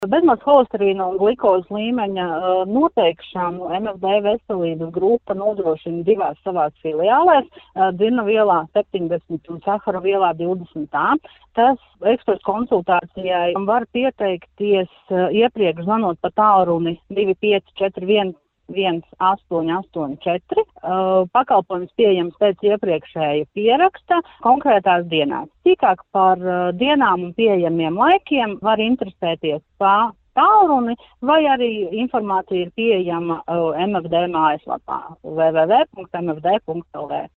Bezmaz holesterīna un glukozes līmeņa noteikšanu MFD veselības grupa nodrošina divās savās filiālēs - dzirna vielā 70 un sahara vielā 20. Tas ekspertu konsultācijai var pieteikties iepriekš zvanot pa tālruni 2541 1884. Pakalpojums pieejams pēc iepriekšēja pieraksta konkrētās dienās. Sīkāk par dienām un pieejamiem laikiem var interesēties pa tālruni, vai arī informācija ir pieejama MFD mājaslapā www.mfd.lv.